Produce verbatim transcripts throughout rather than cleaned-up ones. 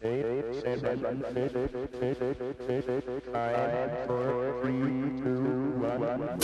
eight, seven, six, six, six, five, four, three, two, one.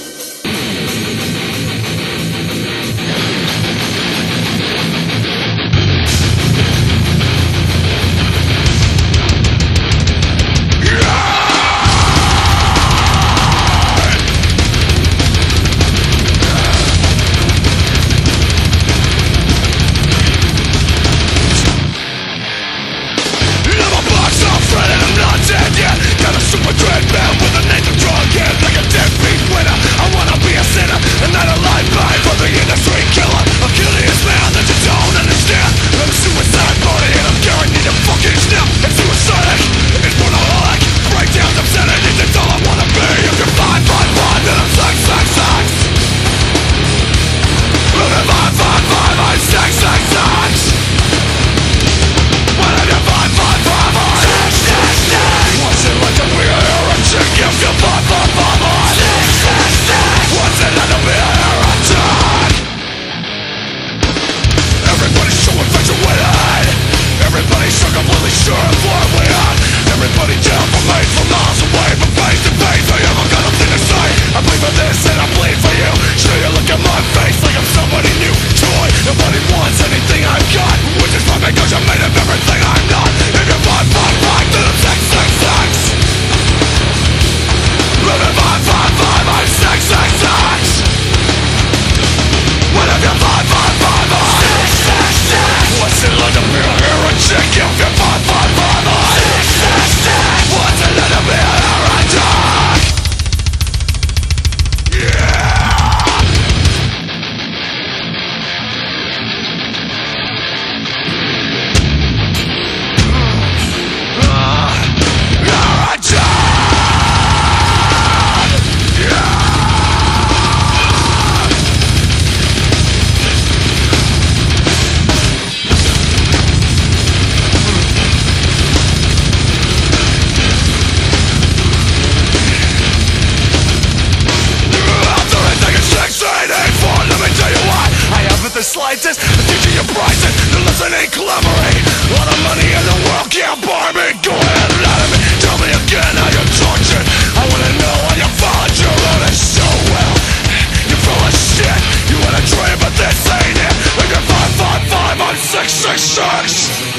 The slightest, the future you're pricing, the lesson ain't collaborate. All the money in the world can't buy me. Go ahead and lie to me, tell me again how you're tortured. I wanna know how you followed your orders so well. You're full of shit, you wanna dream but this ain't it. If you're five five five, I'm six six six.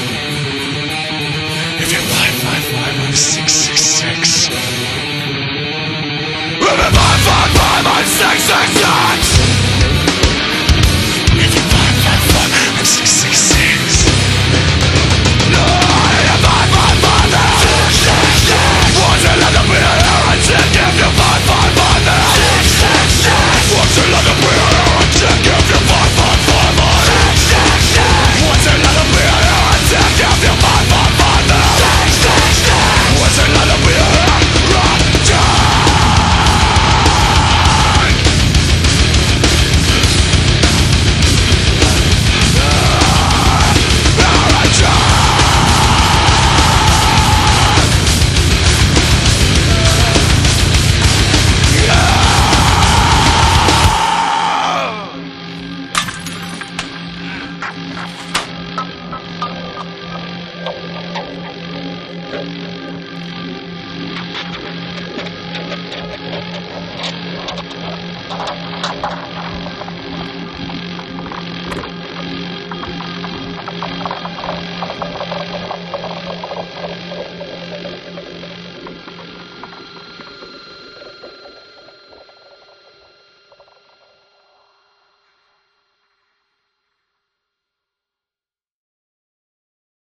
If you're five five five, I'm six six six. If you're five five five, I'm six six six. Thank you.